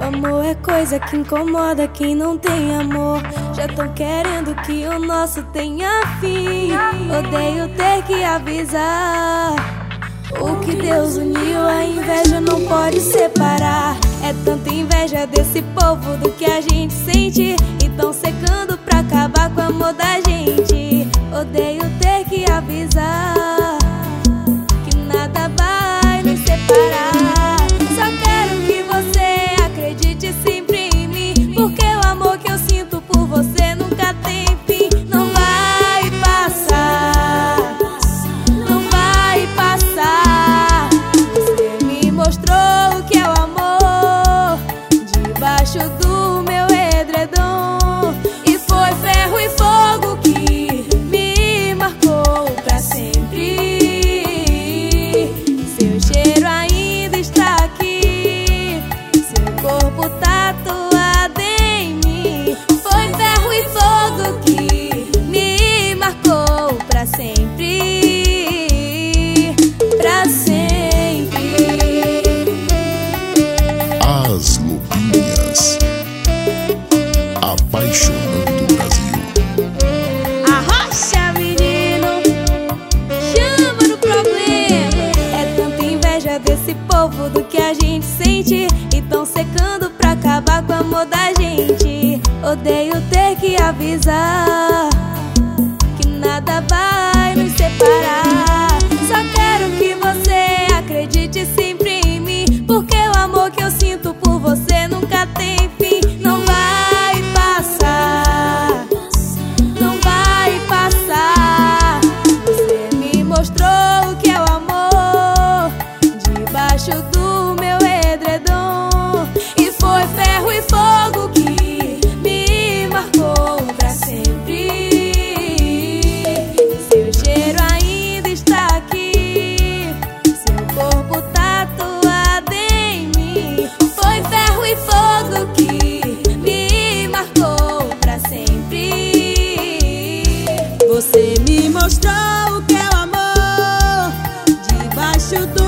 Amor é coisa que incomoda quem não tem amor. Já tão querendo que o nosso tenha fim. Odeio ter que avisar. O que Deus uniu, a inveja não pode separar. É tanta inveja desse povo do que a gente sente, e tão secando pra acabar com o amor da gente. Odeio ter que avisar que nada vai nos separar. Só quero que você acredite sempre em mim, porque o amor que eu sinto por você nunca tem fim. Não vai passar, não vai passar. Você me mostrou o que é o amor debaixo do meu edredom, e foi ferro e fogo que me marcou pra sempre. Seu cheiro ainda está aqui, seu corpo tatuado em mim. Foi ferro e fogo que me marcou pra sempre, pra sempre. As Lobinhas, apaixonando o Brasil. Arrocha, menino, chama no problema. É tanta inveja desse povo do que a gente sente, e tão secando pra acabar com o amor da gente. Odeio ter que avisar que nada vai nos separar. Só quero que você acredite sempre em mim, porque o amor que eu sinto por você nunca tem fim. Não vai passar, não vai passar. Você me mostrou o que é o amor debaixo do meu edredom, e foi ferro e fogo que me marcou pra sempre. Seu cheiro ainda está aqui, seu corpo tatuado em mim. Foi ferro e fogo que me marcou pra sempre. Você me mostrou o que é o amor debaixo do